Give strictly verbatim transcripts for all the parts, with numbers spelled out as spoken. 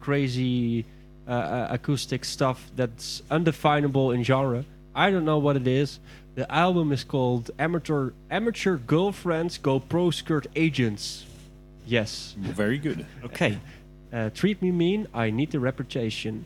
crazy uh, uh, acoustic stuff that's undefinable in genre. I don't know what it is. The album is called Amateur Amateur Girlfriends Go Pro Skirt Agents. Yes. Very good. Okay. Uh, treat me mean, I need the reputation.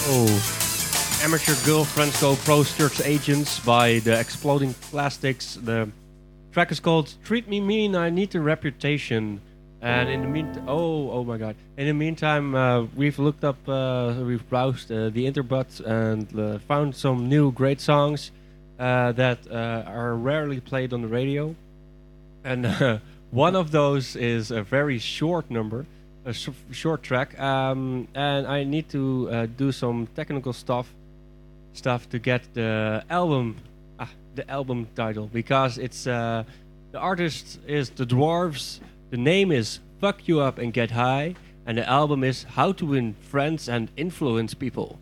Oh, Amateur Girlfriends Go Pro Skirts Agents by the Exploding Plastics. The track is called Treat Me Mean, I Need a Reputation. And in the meantime, oh, oh my god. In the meantime, uh, we've looked up, uh, we've browsed uh, the internet and uh, found some new great songs uh, that uh, are rarely played on the radio. And uh, one of those is a very short number, a sh- short track. Um, and I need to uh, do some technical stuff, stuff to get the album, ah, the album title, because it's uh, the artist is the Dwarves. The name is Fuck You Up and Get High, and the album is How to Win Friends and Influence People.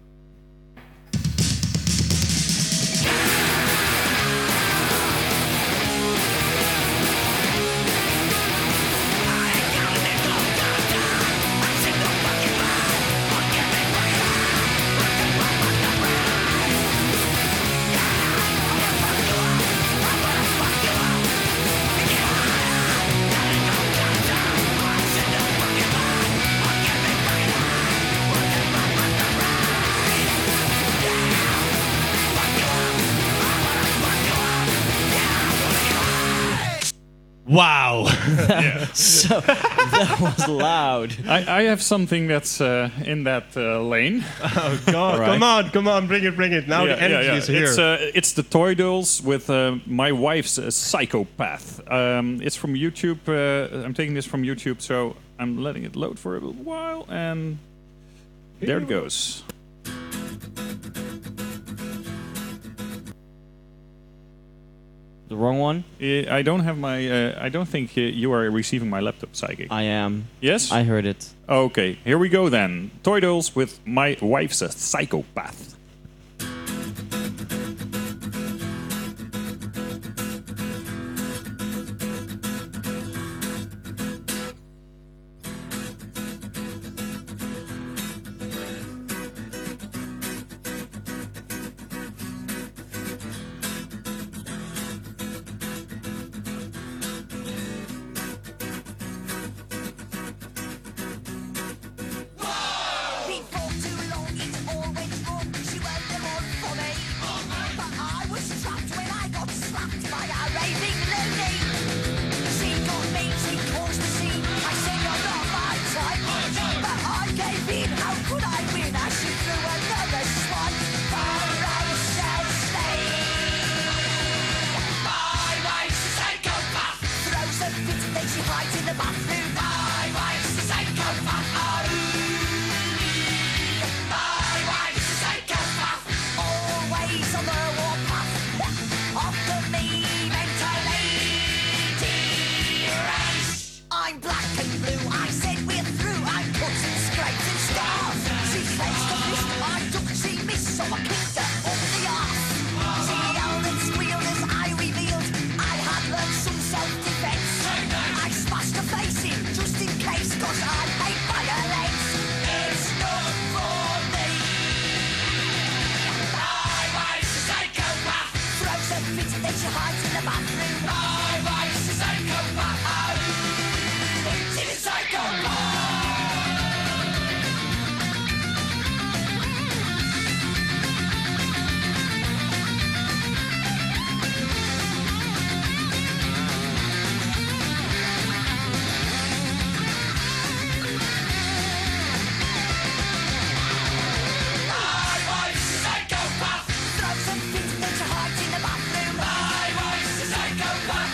Wow. So that was loud. I, I have something that's uh, in that uh, lane. Oh God! Right. Come on, come on, bring it, bring it! Now Yeah, the energy yeah, yeah. is here. It's, uh, it's the Toy Dolls with uh, My Wife's uh, Psychopath. Um, it's from YouTube. Uh, I'm taking this from YouTube, so I'm letting it load for a little while, and there it goes. The wrong one? Uh, I don't have my. Uh, I don't think uh, you are receiving my laptop, Psychic. I am. Yes. I heard it. Okay, here we go then. Toy Dolls with My Wife's a Psychopath. Before too long, it all went wrong. She worked them all for me. But I was trapped when I got slapped by a raving lady. She got me, she caused the scene. I said you're not my type. But I gave in, how could I win? As she threw another swipe. Ferociously. My wife's a psychopath. Throws a fit, then she hides in the bathroom. My wife's a psychopath. Oh. Always on the warpath, after me mentally deranged. I'm black and blue, I said we're through. I'm cutting scrapes and scars. She faced the fist, I ducked, she missed, so I kicked her up the arse. She yelled and squealed as I revealed I had learned some self-defense. I smashed her face in, just in case, cause I hate violence. It's not for me. Throws a fit, then she hides in the bathroom. My wife's a psychopath. Oh, she's a psychopath. My wife's a psychopath. Throws a fit, then she hides in the bathroom. My wife's a psychopath.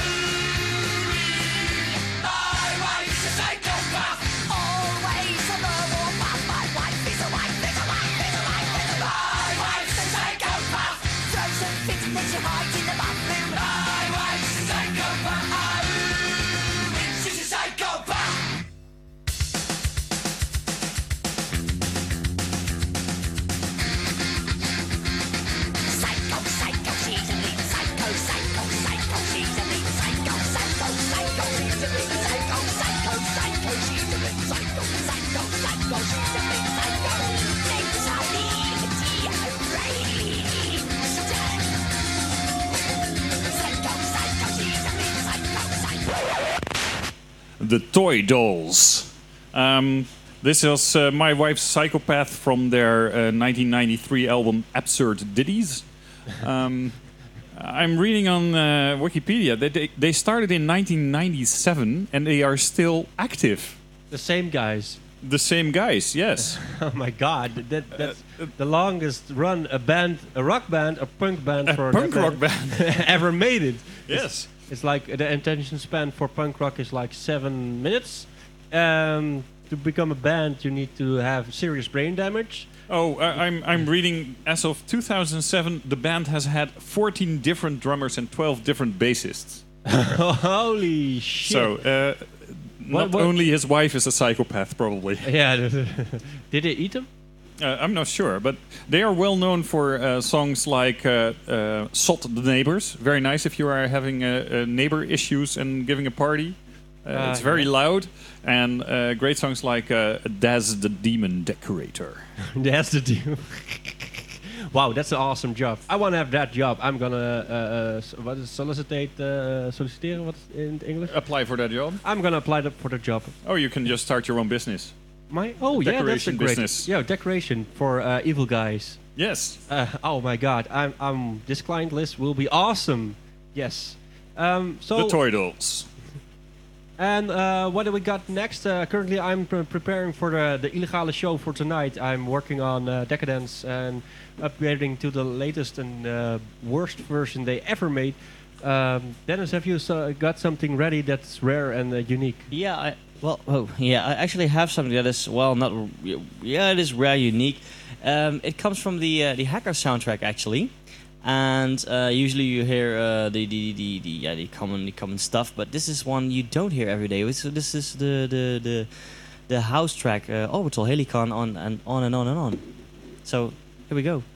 My wife's a psychopath. Always on the warpath. My wife is a wife, is a wife, is a wife, is a wife. My wife's a psychopath. Throws a fit, then she hides in the bathroom. My wife's a psychopath. She's a psychopath. Psycho, psycho, she's a lead psycho, psycho, psycho, she's a lead psycho, psycho, psycho, she's a lead psycho, psycho, psycho, she's a lead psycho, psycho, psycho, she's a lead psycho. Mentally deranged. Psycho, psycho, she's a lead psycho, psycho. The Toy Dolls. Um, This was uh, My Wife's Psychopath from their uh, nineteen ninety-three album Absurd Ditties. Um, I'm reading on uh, Wikipedia that they, they started in nineteen ninety-seven and they are still active. The same guys. The same guys, yes. Oh my god, that, that's the longest run a band, a rock band, a punk band A for punk that rock band. ever made it. Yes. It's like the attention span for punk rock is like seven minutes. Um, to become a band, you need to have serious brain damage. Oh, I, I'm I'm reading. As of two thousand seven, the band has had fourteen different drummers and twelve different bassists. Holy shit! So, uh, not what- only his wife is a psychopath, probably. Yeah, did they eat them? Uh, I'm not sure, but they are well known for uh, songs like uh, uh, "Sot the Neighbors." Very nice if you are having uh, uh, neighbor issues and giving a party. Uh, Uh, it's very loud, and uh, great songs like uh, "Daz the Demon Decorator." That's the deal. Wow, that's an awesome job. I want to have that job. I'm gonna uh, uh, s- what is solicitate, uh, solliciteren? What's in English? Apply for that job. I'm gonna apply that for the job. Oh, you can just start your own business. My oh yeah, that's a Decoration great business. yeah decoration for uh, evil guys. Yes. Uh, oh my god, I'm I'm this client list will be awesome. Yes. Um, so The Toy Dolls. and uh, what do we got next? Uh, currently, I'm pre- preparing for the the illegale show for tonight. I'm working on uh, Decadence and upgrading to the latest and uh, worst version they ever made. Um, Dennis, have you so got something ready that's rare and uh, unique? Yeah, I, well, oh, yeah, I actually have something that is, well, not, r- yeah, it is rare, unique. Um, it comes from the uh, the Hacker soundtrack, actually. And uh, usually you hear uh, the, the, the, the, yeah, the common the common stuff, but this is one you don't hear every day. So this is the the the, the house track, uh, Orbital Helicon, on and on and on and on. So here we go.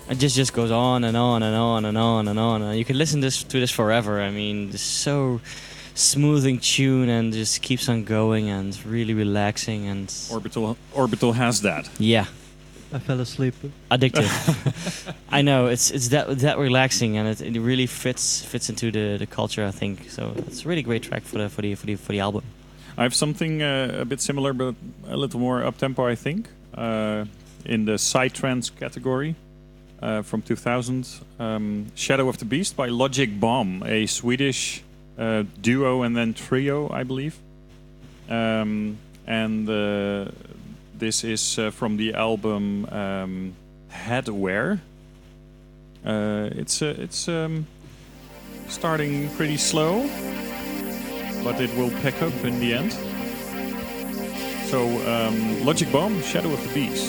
It just just goes on and on and on and on and on. And you can listen this to this forever. I mean, it's so smoothing tune and just keeps on going and really relaxing and Orbital Orbital has that. yeah, I fell asleep. addictive. I know it's it's that that relaxing and it, it really fits fits into the, the culture. I think so. It's a really great track for the for the for the for the album. I have something uh, a bit similar, but a little more up tempo. I think uh, in the psytrance category uh, from two thousand, um, "Shadow of the Beast" by Logic Bomb, a Swedish uh, duo and then trio, I believe. Um, and uh, this is uh, from the album um, Headwear. Uh, it's uh, it's um, starting pretty slow, but it will pick up in the end. So, um, Logic Bomb, Shadow of the Beast.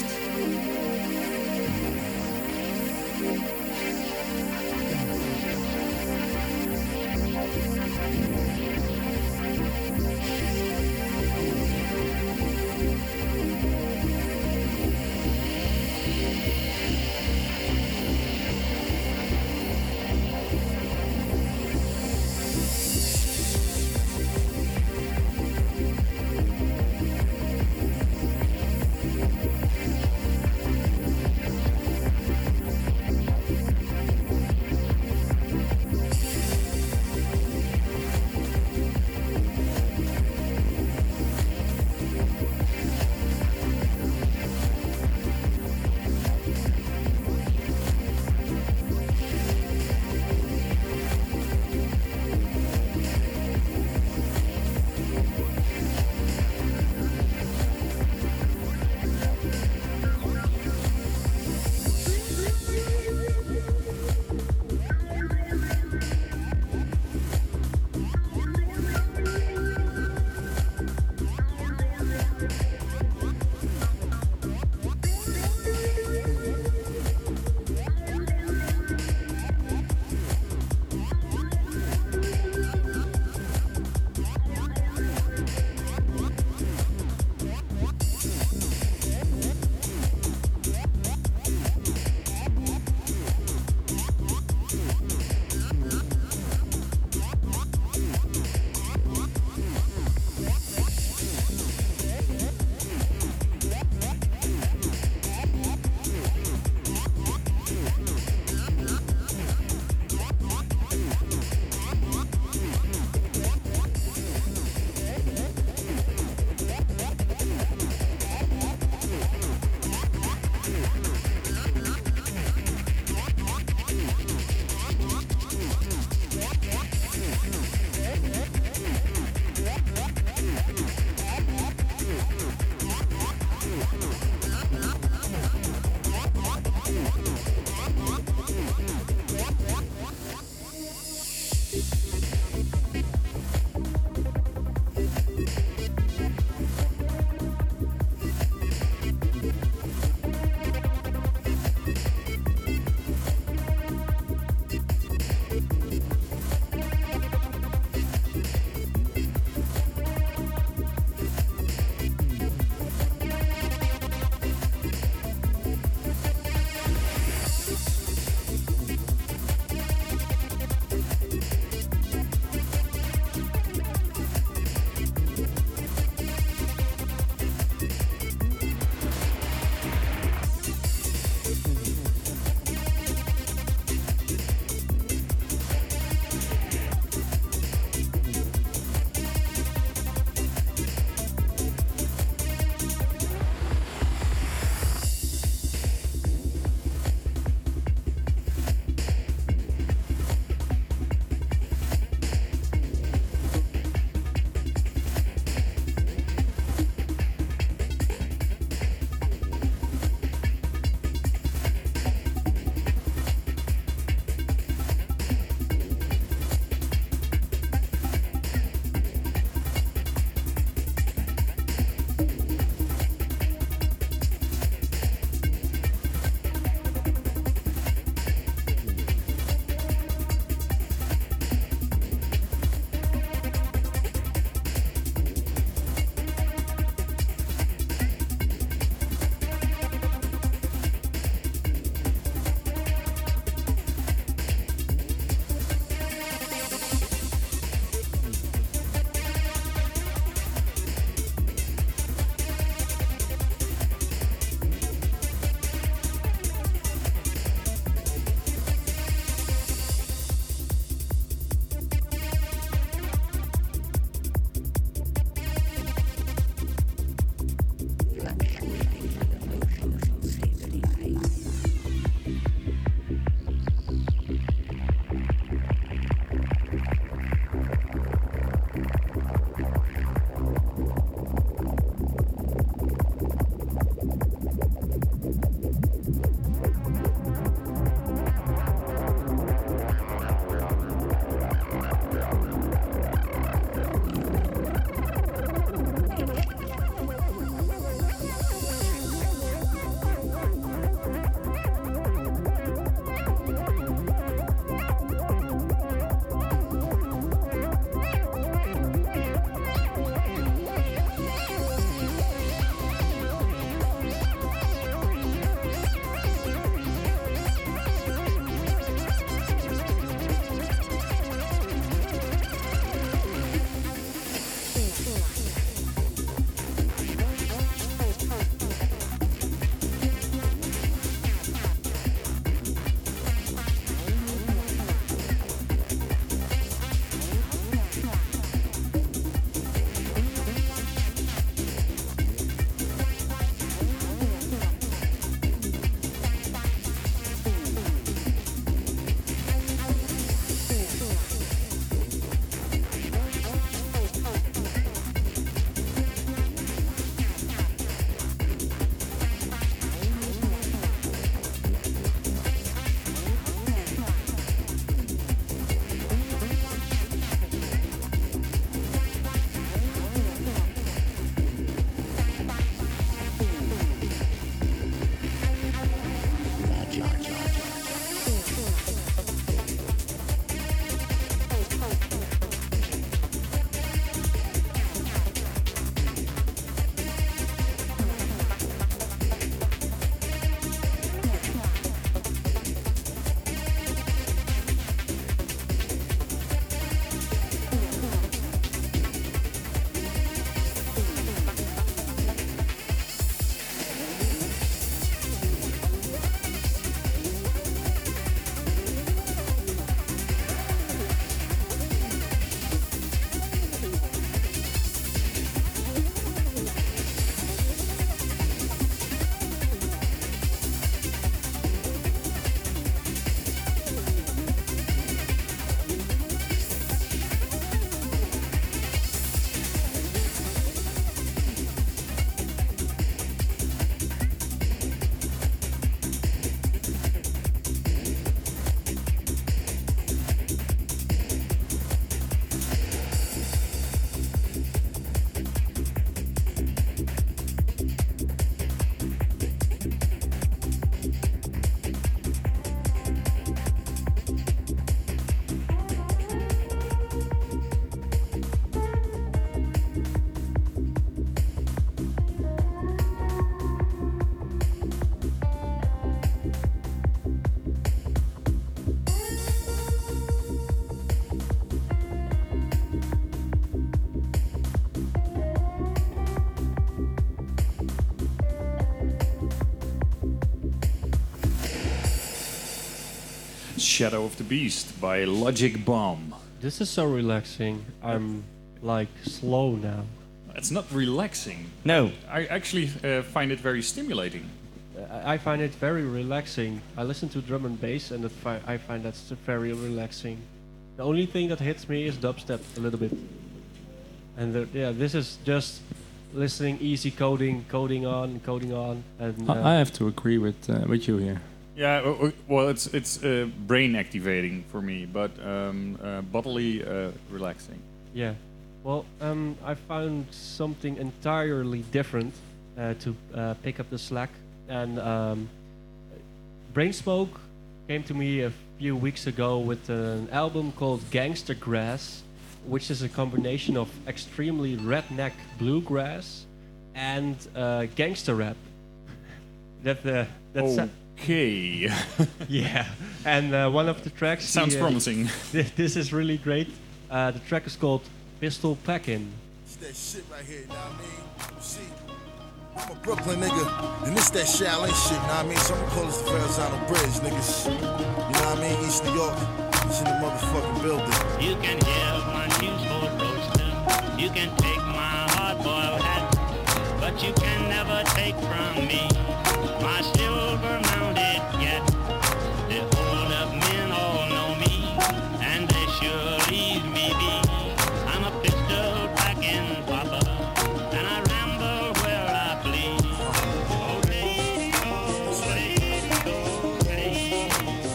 Shadow of the Beast by Logic Bomb. This is so relaxing. I'm like slow now. It's not relaxing. No. I actually uh, find it very stimulating. I I find it very relaxing. I listen to drum and bass, and it fi- I find that's very relaxing. The only thing that hits me is dubstep a little bit. And the, yeah, this is just listening, easy coding, coding on, coding on, and uh, I I have to agree with uh, with you here. Yeah, uh, uh, well, it's it's uh, brain activating for me, but um, uh, bodily uh, relaxing. yeah. Well, um, I found something entirely different uh, to uh, pick up the slack, and um, Brainsmoke came to me a few weeks ago with an album called Gangster Grass, which is a combination of extremely redneck bluegrass and uh, gangster rap. that uh, that's uh, Okay. yeah, and uh, one of the tracks. Sounds he, uh, promising. thi- This is really great. Uh, the track is called Pistol Packin'. It's that shit right here, you know what I mean? You see, I'm a Brooklyn nigga, and this that Shaolin shit, you know what I mean? So I'm gonna call this the Verrazano Bridge, niggas. You know what I mean? East New York, it's in the motherfucking building. You can have my Newport roaster. You can take my hard-boiled hat, but you can never take from me my silver-mounted gat. The hold-up men all know me, and they sure leave me be. I'm a pistol-packing papa, and I ramble where I please. Oh, lady, oh, lady, oh, lady.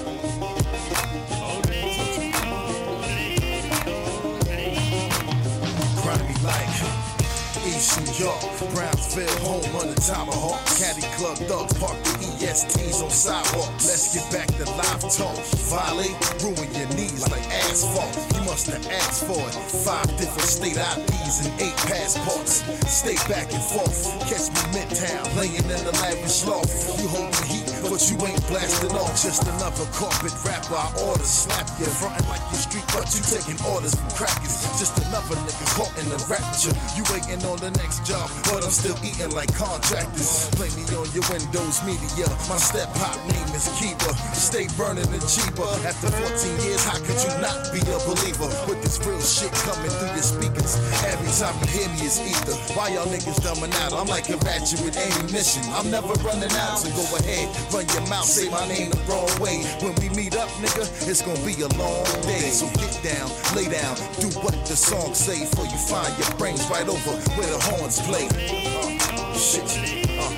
Oh, lady, oh, lady, oh, lady. Grimy like East New York, Brownsville, home of the Tomahawk. Caddy Club thugs park the E S Ts on sidewalks. Let's get back to live talk. Violate, ruin your knees like asphalt. You must have asked for it. Five different state I Ds and eight passports. Stay back and forth. Catch me midtown, laying in the lavish loft. You hold the heat, but you ain't blasting off. Just another carpet rapper. I order slap you, frontin' like you street, but you taking orders from crackers. Just another nigga caught in the rapture. You waiting on the next job, but I'm still eating like contractors. Play me on your Windows Media. My step pop name is Keeper. Stay burning the cheaper. After fourteen years, how could you not be a believer? With this real shit coming through your speakers. Every time you hear me, it's ether. Why y'all niggas dumbing out? I'm like a ratchet with ammunition. I'm never running out, so go ahead, run your mouth, say my name the wrong way. When we meet up, nigga, it's gonna be a long day. So get down, lay down, do what the song say. Before you find your brains right over where the horns play. Uh, shit. Uh.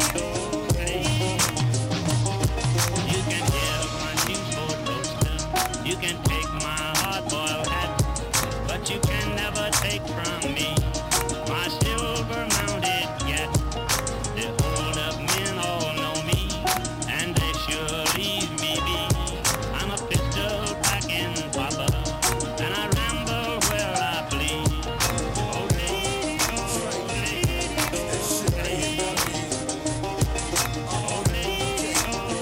You can have my Newport roaster. You can take my hard-boiled hat, but you can never take from me my silver-mounted gat. The hold-up men all know me, and they sure leave me be. I'm a pistol-packing papa, and I ramble where I please. Oh, lady, oh, lady, oh, lady. Oh, lady,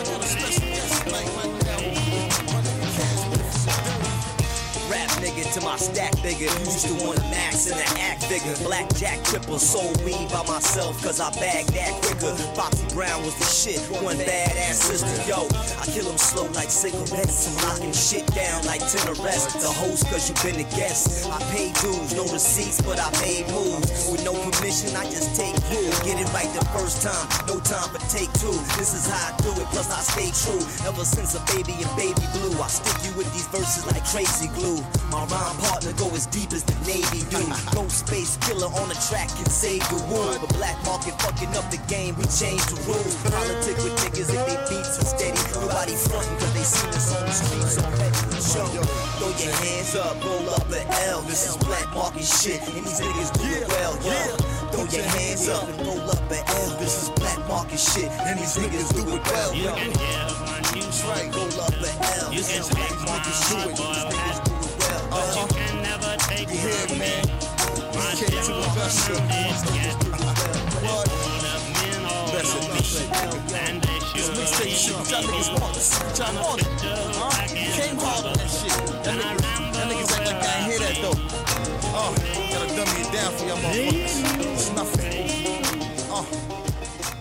Rap nigga to my stack bigger. Used to want max in the act bigger. Blackjack triple, sold weed by myself cause I bagged that quicker. Foxy Brown was the shit, one badass sister. Yo, I kill them slow like cigarettes. I'm locking shit down like ten arrests. The host cause you been a guest. I paid dues, no receipts, but I made moves. With no permission, I just take rule. Get it right the first time, no time for take two. This is how I do it, plus I stay true. Ever since a baby in baby blue, I stick you with these verses like crazy glue. My rhyme partner go as deep as the Navy do. No space killer on the track can save the world. The black market fucking up the game, we change the rules. Politic with niggas if they beats are steady. Nobody frontin' cause they seen us on the streets already. Show, throw your hands up, roll up an L. This is black market shit, and these niggas do it well, yo. Throw your hands up and roll up an L. This is black market shit, and these niggas do it well, You yo. can have my Newport Roll up an L. You can take my hard-boiled hat, but you can never take You hear from me, me man? my Came to invest in. silver-mounted gat. The hold-up men all That's know it, me, and they sure Mixtape shit, leave y'all me niggas be. want this. Y'all I'm a want it. Huh? pistol-packing Came hard on that shit. Y'all and I niggas, ramble y'all niggas act like I ain't hear that where I though. Oh, gotta dumb me down for y'all motherfuckers. It's nothing. Uh, uh.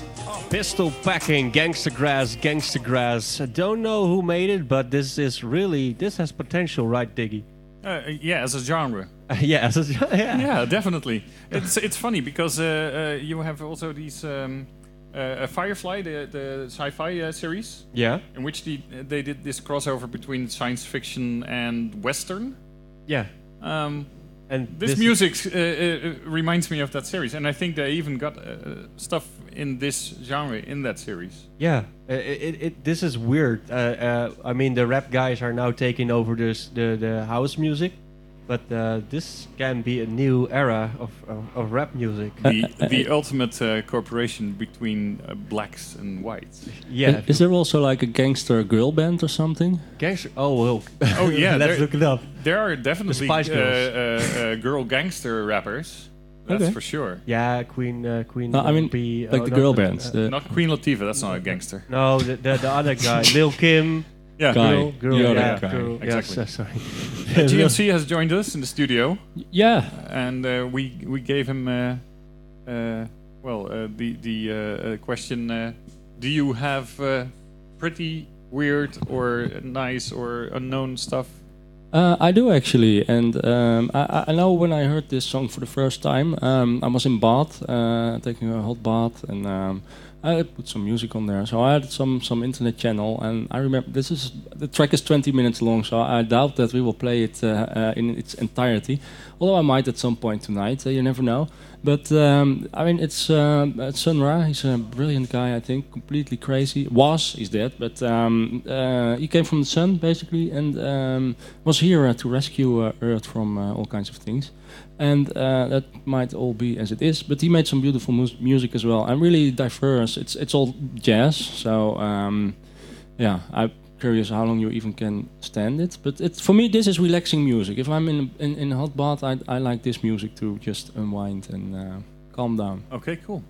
Pistol packing, gangster grass, gangster grass. I don't know who made it, but this is really this has potential, right, Diggy? Uh, yeah, as a genre. yeah, as a- yeah, Yeah, definitely. It's it's funny because uh, uh, you have also these um, uh, uh, Firefly, the the sci-fi uh, series, yeah, in which the, they did this crossover between science fiction and western. yeah. Um, And this music uh, uh, reminds me of that series, and I think they even got uh, stuff in this genre in that series. Yeah, uh, it, it, it, this is weird. Uh, uh, I mean, the rap guys are now taking over this the, the house music, but uh, this can be a new era of, of, of rap music. The the ultimate uh, cooperation between uh, blacks and whites. Yeah, Is, is there also like a gangster girl band or something? gangster. Oh well. Oh yeah, let's there- look it up. There are definitely The Spice uh, Girls. uh, uh, girl gangster rappers. That's Okay. for sure. Yeah, Queen. Uh, Queen. No, I mean, B, like oh, the not girl the- bands. uh, the Not Queen Latifah. That's not a gangster. no, the, the the other guy, Lil Kim. Yeah. Guy. Girl, girl, The other yeah, guy. girl. Exactly. Yes, uh, sorry. G M C has joined us in the studio, yeah. and uh, we we gave him uh, uh, well uh, the the uh, uh, question: uh, do you have uh, pretty weird or nice or unknown stuff? Uh, I do actually, and um, I, I know when I heard this song for the first time, um, I was in bath, uh, taking a hot bath, and um, I put some music on there. So I had some some internet channel, and I remember this is the track is twenty minutes long, so I doubt that we will play it uh, uh, in its entirety. Although I might at some point tonight, uh, you never know. But um, I mean, it's um, uh, Sun Ra. He's a brilliant guy, I think. Completely crazy. Was he's dead, but um, uh, he came from the sun basically, and um, was here uh, to rescue uh, Earth from uh, all kinds of things. And uh, that might all be as it is, but he made some beautiful mus- music as well, and really diverse. It's it's all jazz, so um, yeah. I'm curious how long you even can stand it, but it's for me this is relaxing music. If I'm in a, in, in a hot bath, I, I like this music to just unwind and uh, calm down. Okay, cool.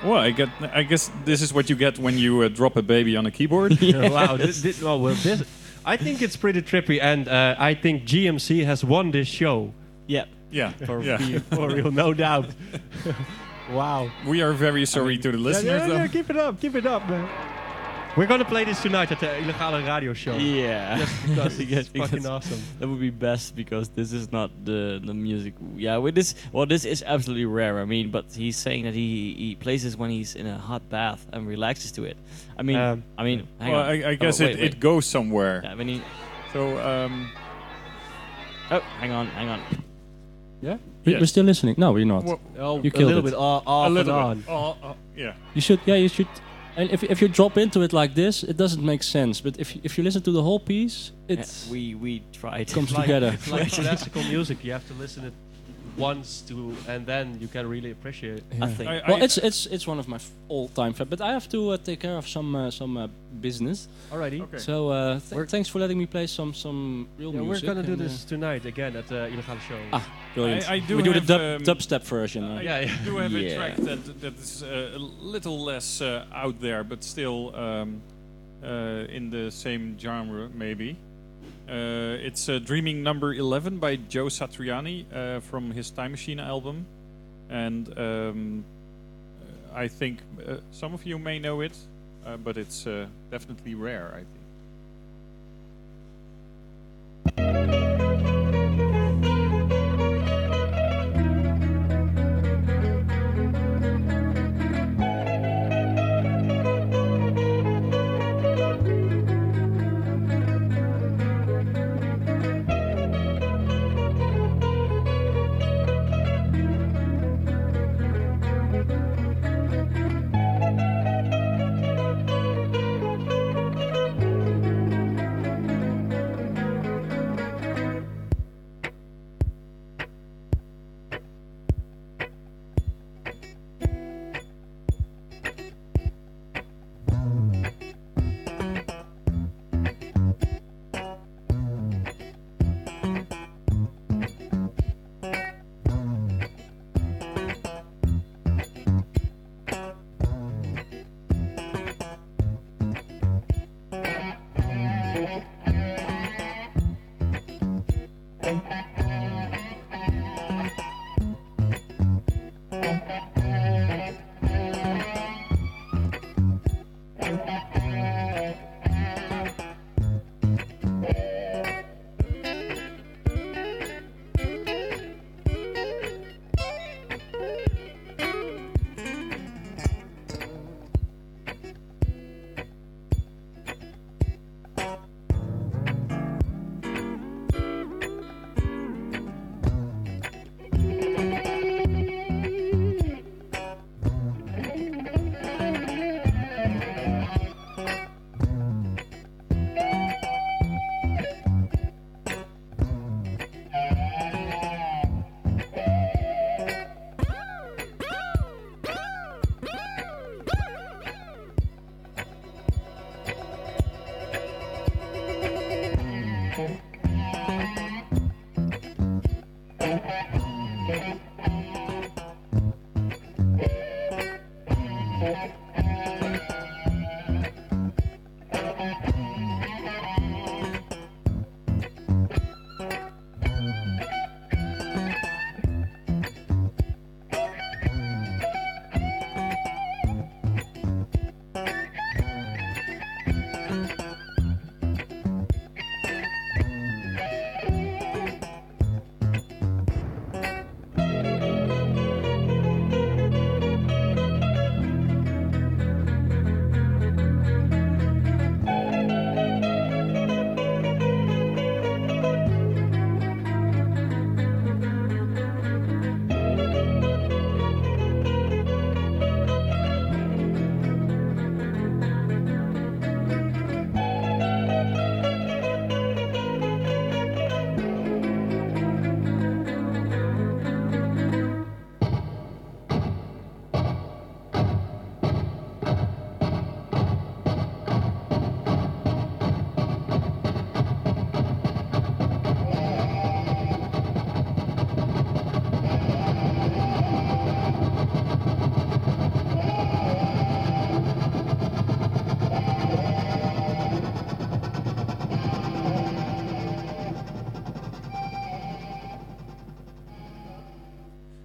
Well, I get. I guess this is what you get when you uh, drop a baby on a keyboard. Wow. This, this, oh, well, this. I think it's pretty trippy, and uh, I think G M C has won this show. Yeah. Yeah, For, yeah. real, for real, no doubt. Wow. We are very sorry to the Yeah, listeners. yeah, though. yeah, keep it up, keep it up, man. We're gonna play this tonight at the Illegale Radio Show. Yeah. Because I it's think fucking that's- awesome. That would be best because this is not the the music. Yeah, with this, well, this is absolutely rare. I mean, but he's saying that he he plays this when he's in a hot bath and relaxes to it. I mean, Um, I mean, hang Well, on. I, I guess oh, wait, it, wait. it goes somewhere. Yeah, when he, So, um, oh, hang on, hang on. Yeah? We- Yes. We're still listening. No, we're not. well, Oh, You a killed little it. bit off, off a little and on. bit. Oh, oh, yeah. You should. Yeah, you should. And if if you drop into it like this, it doesn't make sense. But if if you listen to the whole piece, Yeah, it we we tried. comes Like, together. it's like classical music. You have to listen it once to, and then you can really appreciate it. I think. I, Well, I- it's it's it's one of my f- all-time favorite. But I have to uh, take care of some uh, some uh, business. Alrighty. Okay. So uh, th- We're- thanks for letting me play some some real Yeah, we're music. gonna do and, uh, this tonight again at the Illegale Show. Ah, brilliant. I- I do we do the have, dub, um, dubstep version. Uh, I Yeah, yeah. do have a Yeah. track that that is uh, a little less uh, out there, but still um, uh, in the same genre, maybe. Uh, it's uh, Dreaming Number eleven by Joe Satriani uh, from his Time Machine album. And um, uh, I think uh, some of you may know it, uh, but it's uh, definitely rare, I think.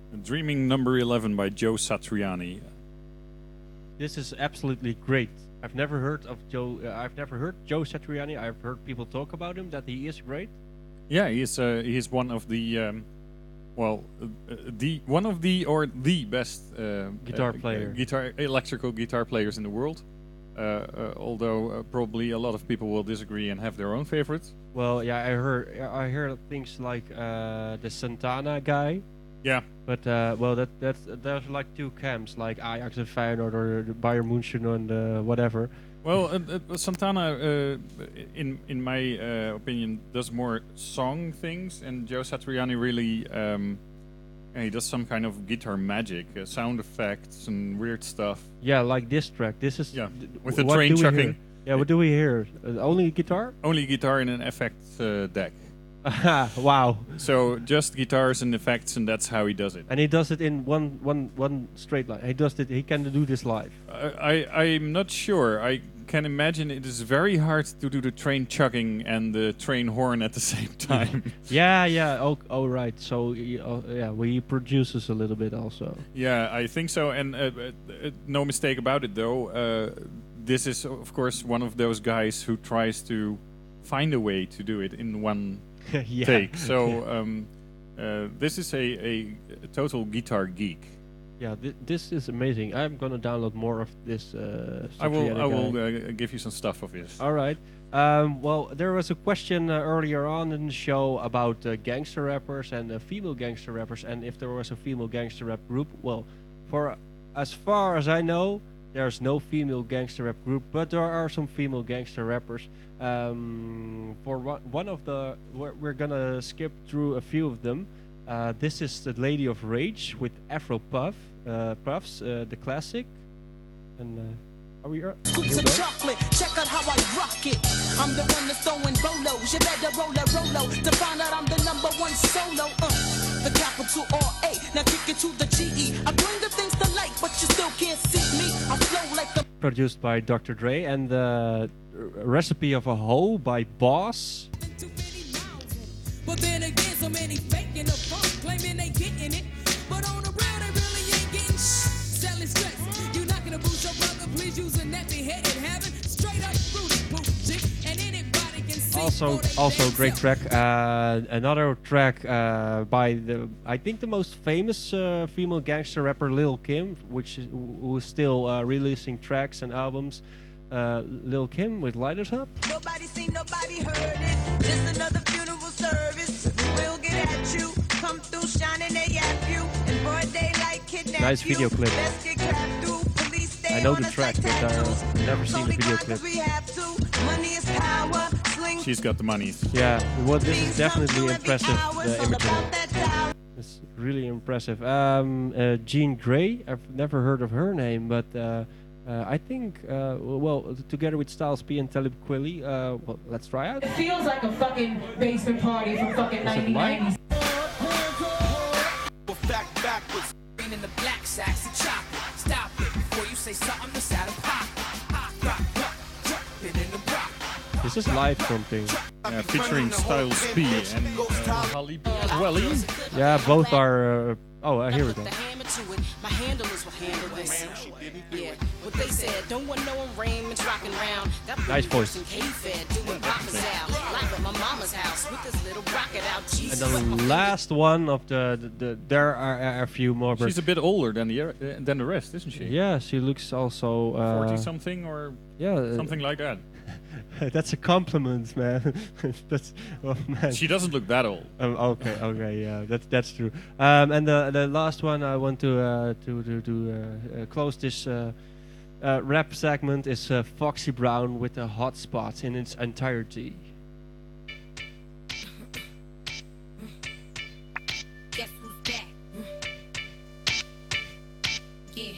Dreaming Number eleven by Joe Satriani. This is absolutely great. I've never heard of Joe. Uh, I've never heard Joe Satriani. I've heard people talk about him that he is great. Yeah, he's uh, he's one of the um, well, uh, the one of the or the best uh, Guitar uh, player. guitar electrical guitar players in the world. Uh, uh, although uh, probably a lot of people will disagree and have their own favorites. Well, yeah, I heard. I heard things like uh, the Santana guy. Yeah, But uh, well, that that's there's like two camps, like Ajax and Feyenoord or the Bayern München and uh, whatever. well, uh, uh, Santana, uh, in in my uh, opinion, does more song things, and Joe Satriani really um, yeah, he does some kind of guitar magic, uh, sound effects and weird stuff. Yeah, like this track. This is Yeah, th- with the what train do we hear? trucking. Yeah, what do we hear? Uh, only guitar? Only guitar and an effects uh, deck. Wow! So just guitars and effects, and that's how he does it. And he does it in one one one straight line. He does it. He can do this live. I, I I'm not sure. I can imagine it is very hard to do the train chugging and the train horn at the same time. Yeah, yeah. Oh, oh right. So he, uh, yeah, well, he produces a little bit also. Yeah, I think so. And uh, uh, uh, no mistake about it, though. Uh, this is of course one of those guys who tries to find a way to do it in one Yeah. take. So um, uh, this is a, a, a total guitar geek. Yeah, th- this is amazing. I'm gonna download more of this. Uh, I will Satriani I will guy. uh, give you some stuff of this. All right. Um, well, there was a question uh, earlier on in the show about uh, gangster rappers and uh, female gangster rappers, and if there was a female gangster rap group. Well, for as far as I know, there's no female gangster rap group, but there are some female gangster rappers. Um, for one, one of the, we're, we're gonna skip through a few of them. Uh, this is the Lady of Rage with Afro Puff, uh, Puffs, uh, the classic. And uh, are we? Uh, Scoops of chocolate, check out how I rock it. I'm the one that's throwing bolos. You better roll a rolo to find out I'm the number one solo. Uh, the capital R A. Now kick it to the G E. I bring the things to light, but you still can't see me. I flow like the. Produced by Doctor Dre, and the r- Recipe of a Hoe by Boss. But then again, so many faking the funk, claiming they getting it. But on the real, they really ain't getting sh- selling stress. You not gonna boost your brother, please use a nappy headed having straight up fruity poop chick. And anybody can see. Also, for they also damn great self. track. Uh, another track uh, by the, I think the most famous uh, female gangster rapper Lil Kim, which is, who is still uh, releasing tracks and albums. Uh, Lil Kim with Light Us Up. Nobody seen, nobody heard it. Just another funeral service. We'll get at you. Come through shining, they at you. And broad daylight kidnap Nice you. video clip. Let's get cracked through. Police stay I know on the us track, like but tattoos. I've never seen the Only video grind clip. 'cause we have to. Money is power. Sling She's got the money. Yeah, well, this is beans come definitely through every impressive. hour. The It's all imagery. about that power. It's really impressive. Um, uh, Jean Grey, I've never heard of her name, but uh, uh, I think, uh, well, together with Styles P and Talib Kweli, uh, well, let's try out. It feels like a fucking basement party from fucking Is it nineteen nineties. Back, backwards. Green in the black sacks and chop it. Stop it before you say something that's out of pop. Pop, pop, pop, drop it in the rock. This is live something. Uh, featuring Styles P and uh, Halib as well. Yeah, both are. Uh, oh, uh, here we go. The hammer to it. My handlers will handle this. Yeah, what they said. Don't want no arraignments rocking around. That Nice voice. K-Fed doing poppers out. Live at my mama's house with this little rocket out. And Jesus. the last one of the, the, the there are, are a few more. But She's a bit older than the uh, than the rest, isn't she? yeah, she looks also. Uh, Forty something or yeah, uh, something like that. that's a compliment, man. that's oh, man. She doesn't look that old. Um, okay, okay, yeah, that's that's true. Um, and the the last one I want to uh, to to, to uh, uh, close this uh, uh, rap segment is uh, Foxy Brown with the hot spot in its entirety. Guess who's back? Yeah.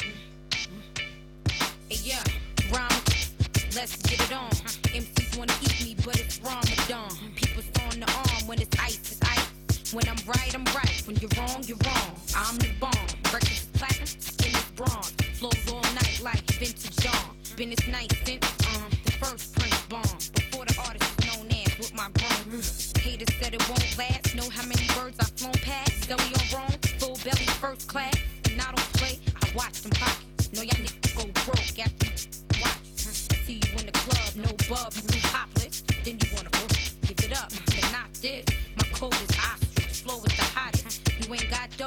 Hey, yeah. Rhyme. Let's get it on. M Cs wanna eat me, but it's Ramadan. People throwing the arm when it's ice, it's ice. When I'm right, I'm right. When you're wrong, you're wrong. I'm the bomb. Breakfast is platinum, skin is bronze. Flows all night like vintage dawn. Been this night since um the first Prince bomb. Before the artist was known as with my grown. Haters said it won't last. Know how many birds I've flown past. Belly on wrong, full belly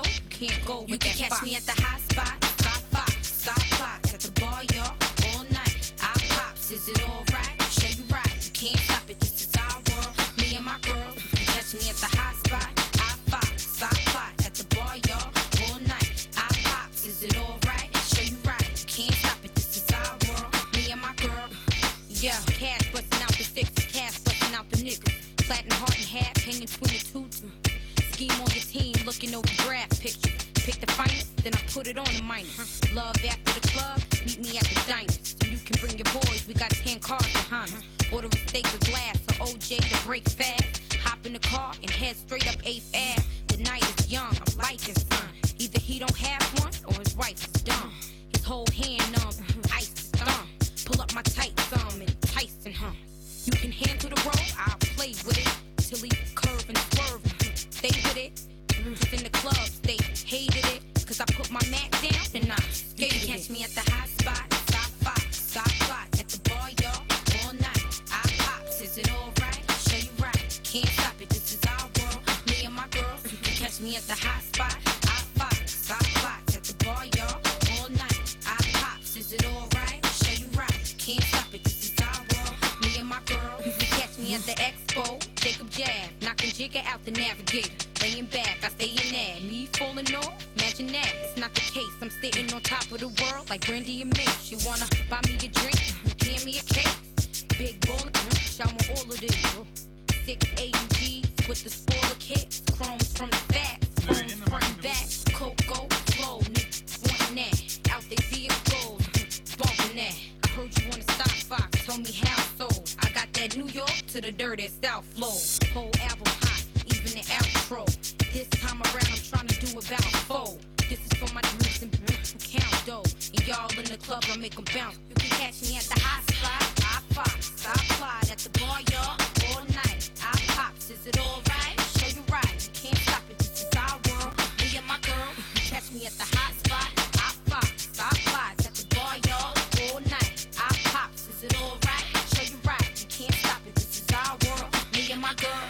you can't go with you can catch fox. Me at the hot spot, stop fox, stop clocks at the bar, y'all, all night. I pops, is it alright? Show you right, you can't stop it, this is our world. Me and my girl, you can catch me at the hot spot, I fox, stop clock at the bar, y'all, all night. I pops, is it alright? Show you right, you can't stop it, this is our world. Me and my girl, yeah, cash busting out the six, cash busting out the niggas. Flatten heart in half, hanging between the two. Scheme on your team, looking over draft pictures. Pick the finest, then I put it on the minus. Love after the club, meet me at the diner. So you can bring your boys, we got ten cars behind us. Order a steak of glass for O J to break fast. Hop in the car and head straight up eighth Ave. The night is young, I'm like his son. Either he don't have one, or his wife is dumb. His whole hand numb, ice is thumb. Pull up my tight thumb and Tyson hum. You can handle the road, I'll play with it. Till he curve and swerve, stay with it. Just in the club, they hated it. Cause I put my mat down and I skated it. Catch me at the hot spot, stop fox, stop clock. At the bar, y'all, all night. I pops, is it alright? Show you right, can't stop it, this is our world. Me and my girls, you can catch me at the hot spot. I fox, stop clock. At the bar, y'all, all night. I pops, is it alright? Show you right, can't stop it, this is our world. Me and my girls, you can catch me at the expo. Jacob Jab, knocking Jigger out the navigator. Laying back, I stay in that. Me falling off, imagine that. It's not the case. I'm sitting on top of the world like Brandy and Mace. You wanna buy me a drink? Give me a cake. Big bullet, show me all of this. Six A U Gs with the spoiler kits. Chromes from the back, chromes front and back. Coco, flow, niggas wanting that. Out there vehicles, bumping that. I heard you wanna stop Fox, told me how so. I got that New York to the dirty South flow. Whole album hot, even the outro. This time around I'm trying to do about four. This is for my dreams and count though. And y'all in the club, I make them bounce. You can catch me at the hot spot. I fox, I fly at the bar, y'all, all night. I pops, is it alright? Show you right, you can't stop it, this is our world. Me and my girl, you can catch me at the hot spot. I fox, I fly at the bar, y'all, all night. I pops, is it alright? Show you right, you can't stop it, this is our world. Me and my girl,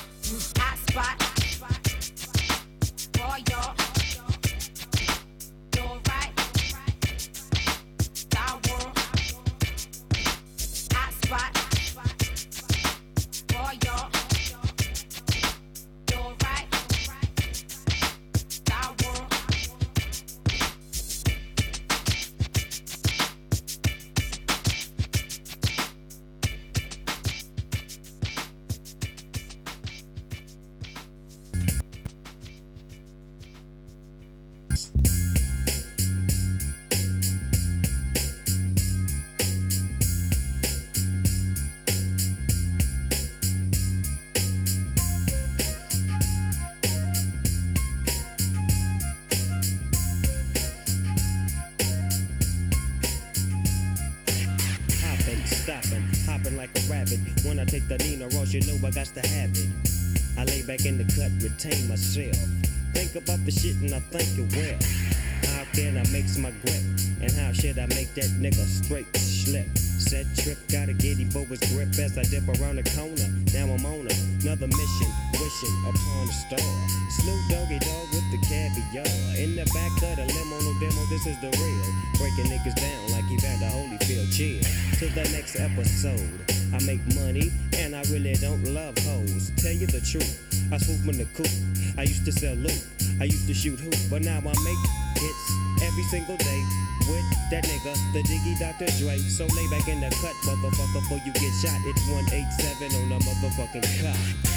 hot spot. Bar, y'all. You're right. Our world. Hot spot. Bar, y'all. You're right. Our world. Like a rabbit. When I take the Nina Ross, you know I got to have it. I lay back in the cut, retain myself. Think about the shit and I think it well. How can I mix my grip? And how should I make that nigga straight slip? Set trip, gotta get him for his grip as I dip around the corner. Now I'm on another mission, wishing upon a star. Snoop Doggy Dogg with the caviar. In the back of the limo, no demo, this is the real. Breaking niggas down like Evander Holyfield. Chill till the next episode. I make money and I really don't love hoes. Tell you the truth, I swoop in the coop. I used to sell loot, I used to shoot hoop, but now I make hits every single day with that nigga, the Diggy Doctor Dre. So lay back in the cut, motherfucker, before you get shot. It's one eighty-seven on the motherfucking cop.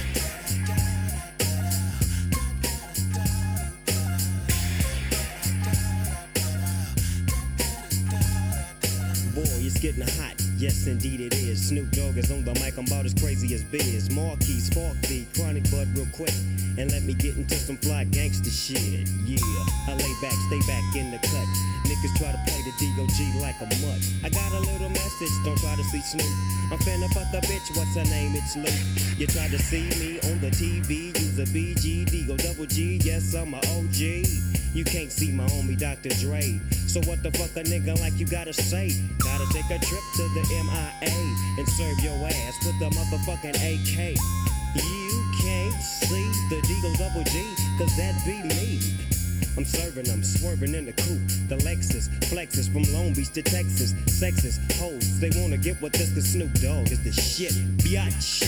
Boy, it's getting hot, yes indeed it is. Snoop Dogg is on the mic, I'm about as crazy as Biz. Marquis, Spark beat, Chronic Bud real quick. And let me get into some fly gangster shit. Yeah, I lay back, stay back in the cut. Niggas try to play the D O G like a mutt. I got a little message, don't try to see Snoop. I'm finna fuck a bitch, what's her name? It's Luke. You try to see me on the T V, use a B G, D O double G, yes I'm a O G. You can't see my homie Doctor Dre. So what the fuck a nigga like you gotta say? Gotta take a trip to the M I A and serve your ass with the motherfucking A K. You can't C, the D go double G, cause that be me. I'm serving, I'm swerving in the coupe. The Lexus flexes from Long Beach to Texas. Sexist hoes, they wanna get with us cause Snoop Dogg is the shit, biatch.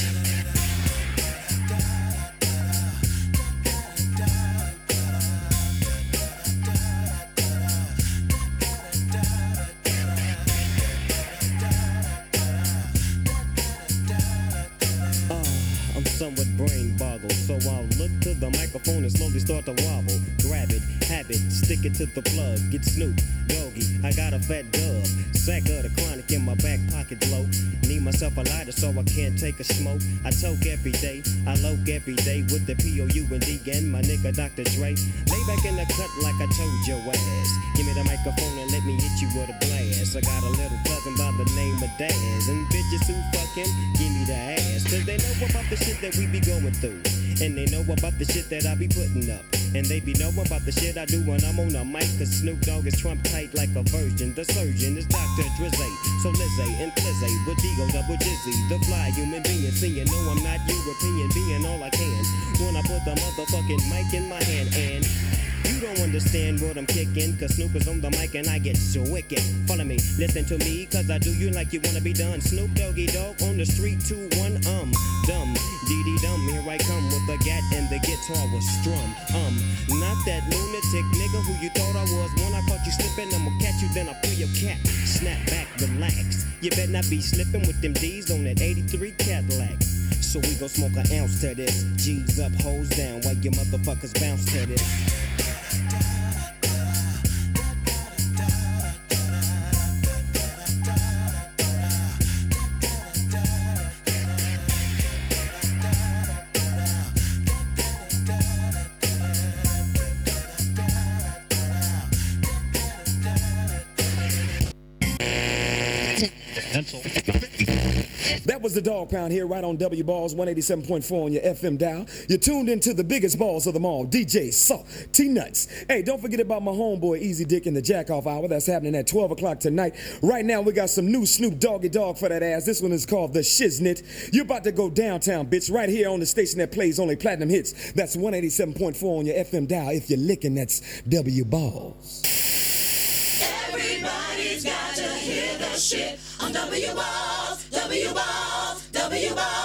Somewhat brain boggled, so I'll look to the microphone and slowly start to wobble. Grab it, have it, stick it to the plug. Get Snoop, Doggy, I got a fat dub. Sack of the chronic in my back pocket low. Need myself a lighter so I can't take a smoke. I toke every day, I loke every day with the P O U and D and my nigga Doctor Dre. Lay back in the cut like I told your ass. Give me the microphone and let me hit you with a blast. I got a little cousin by the name of Daz, and bitches who fuck him, give me the ass. Cause they know about the shit that we be going through, and they know about the shit that I be putting up, and they be know about the shit I do when I'm on the mic. Cause Snoop Dogg is Trump tight like a virgin. The surgeon is Doctor Drizzy, so Lizzie and Flizzy with Digo double Jizzy, the fly human being. See, you know I'm not European, being all I can when I put the motherfucking mic in my hand. And you don't understand what I'm kicking, cause Snoop is on the mic and I get so wicked. Follow me, listen to me, cause I do you like you wanna be done. Snoop Doggy Dogg on the street, two, one, um, dumb, dee-dee dum, here I come with the gat and the guitar was strum. Um, not that lunatic nigga who you thought I was. When I caught you slipping, I'ma catch you, then I'll pull your cat. Snap back, relax, you better not be slipping with them D's on that eighty-three Cadillac. So we gon' smoke an ounce to this. G's up, hoes down, while you motherfuckers bounce to this. That was the Dog Pound here right on W Balls one eighty-seven point four on your F M dial. You're tuned into the biggest balls of them all, D J Salty Nuts. Hey, don't forget about my homeboy Easy Dick in the Jack Off Hour. That's happening at twelve o'clock tonight. Right now, we got some new Snoop Doggy Dogg for that ass. This one is called The Shiznit. You're about to go downtown, bitch, right here on the station that plays only platinum hits. That's one eighty-seven point four on your F M dial. If you're licking, that's W Balls. Everybody's got to hear the shit on W Balls, W Balls, W Balls.